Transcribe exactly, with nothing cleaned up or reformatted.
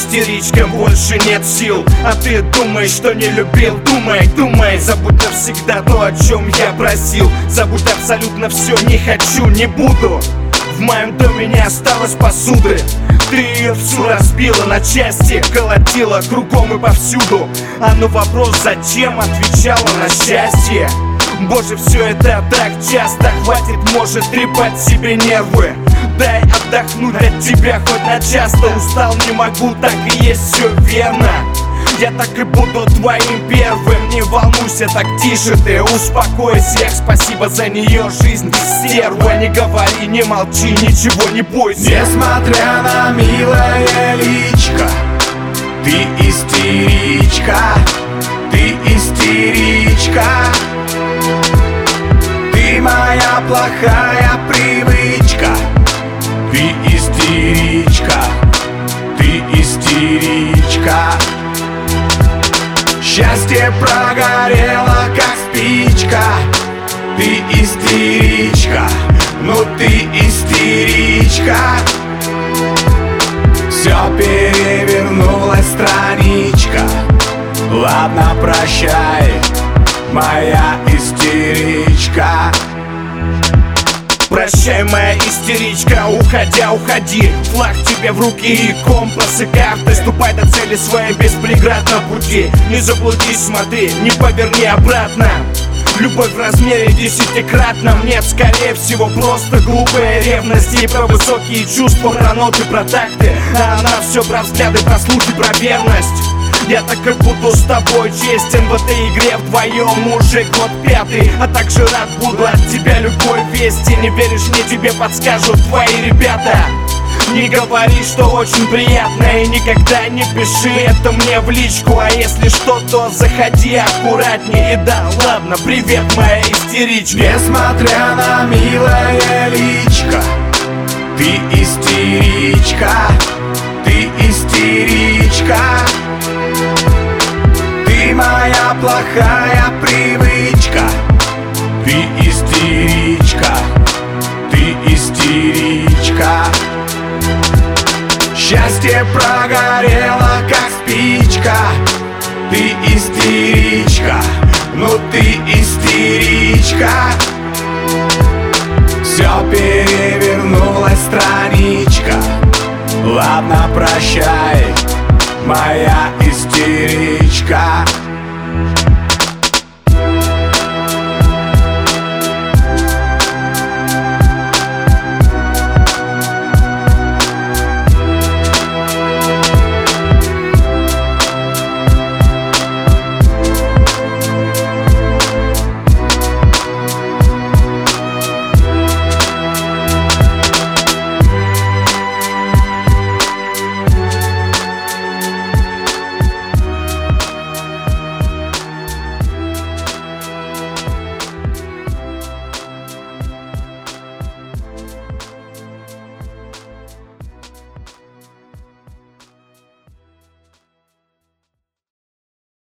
истеричка, больше нет сил. А ты думаешь, что не любил? Думай, думай, забудь навсегда то, о чем я просил. Забудь абсолютно все, не хочу, не буду. В моем доме не осталось посуды. Ты ее всю разбила на части, колотила кругом и повсюду. А на вопрос зачем отвечала на счастье. Боже, все это так часто. Хватит, может, трепать себе нервы. Дай отдохнуть от тебя хоть на часто. Устал, не могу, так и есть, все верно. Я так и буду твоим первым. Не волнуйся, так тише ты, успокойся. Спасибо за нее, жизнь стерва. Не говори, не молчи, ничего не бойся. Несмотря на милое личко, ты истеричка, ты истеричка. Ты моя плохая привычка. Ты истеричка, ты истеричка. Счастье прогорело, как спичка. Ты истеричка, ну ты истеричка. Все перевернулась страничка. Ладно, прощай, моя истеричка. Прощай, моя истеричка, уходя, уходи. Флаг тебе в руки и компас и карты. Ступай до цели своей без преград на пути. Не заблудись, смотри, не поверни обратно. Любовь в размере десятикратном. Нет, скорее всего, просто глупая ревность. И про высокие чувства, про ноты, про такты. А она все про взгляды, про слухи, про верность. Я так и буду с тобой честен в этой игре вдвоем уже год пятый. А также рад буду от тебя любой вести. Не веришь мне, тебе подскажут твои ребята. Не говори, что очень приятно, и никогда не пиши это мне в личку. А если что, то заходи аккуратнее. И да, ладно, привет, моя истеричка. Несмотря на милое личко, ты истеричка, ты истеричка. Ты моя плохая привычка. Ты истеричка, ты истеричка. Счастье прогорело, как спичка. Ты истеричка, ну ты истеричка. Все перевернулась страничка. Ладно, прощай, моя истеричка.